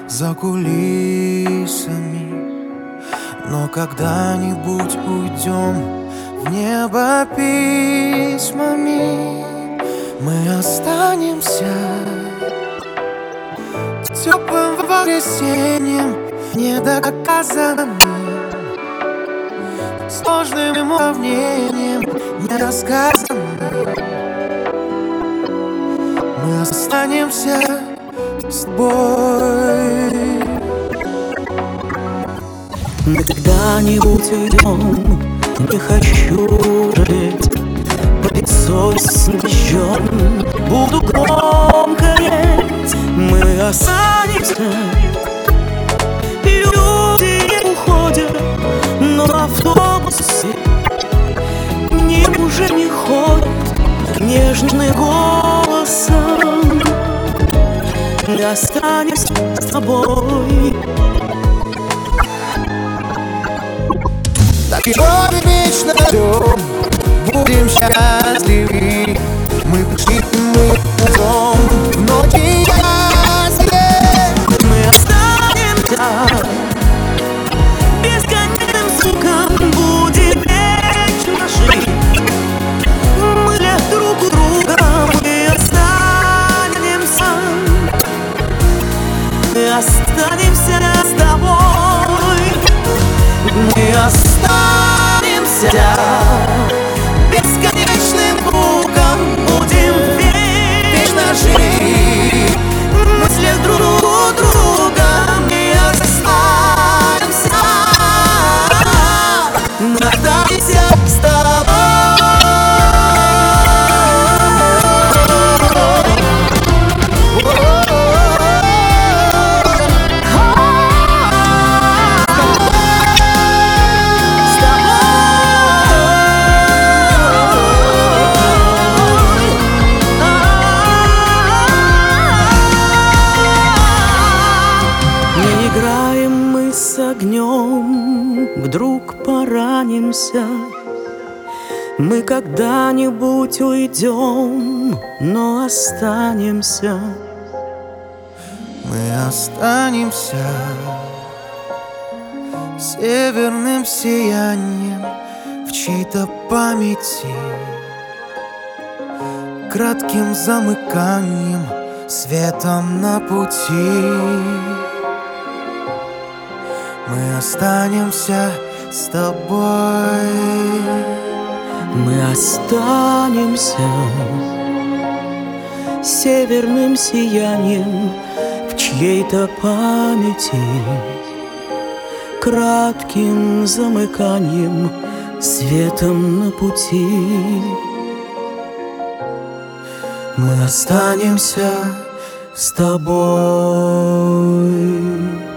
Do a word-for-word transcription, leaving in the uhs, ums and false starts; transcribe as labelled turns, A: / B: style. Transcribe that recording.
A: за кулисами. Но когда-нибудь уйдем в небо письмами. Мы останемся теплым воскресеньем, недоказанным, сложным уравнением, нерассказанным. Мы останемся с тобой.
B: Мы когда-нибудь уйдем, не хочу жалеть, быть совестным, буду громко петь. Мы останемся, люди уходят, но автобусы не уже не ходят нежным голосом. Мы останемся с тобой.
A: Так и любим вечно ждем, будем счастливы. Мы пришли, мы уйдем в ночи ясные.
B: Мы останемся бесконечным звуком, будем вечно жить. Мы для друг друга, мы останемся. Мы останемся с тобой. Мы останемся бесконечным кругом, будем вечно жить. Мысли друг друга, мы останемся. Мы останемся с тобой. Играем мы с огнем, вдруг поранимся. Мы когда-нибудь уйдем, но останемся.
A: Мы останемся северным сиянием в чьей-то памяти, кратким замыканием, светом на пути. Мы останемся с тобой.
B: Мы останемся северным сиянием в чьей-то памяти, кратким замыканием, светом на пути.
A: Мы останемся с тобой.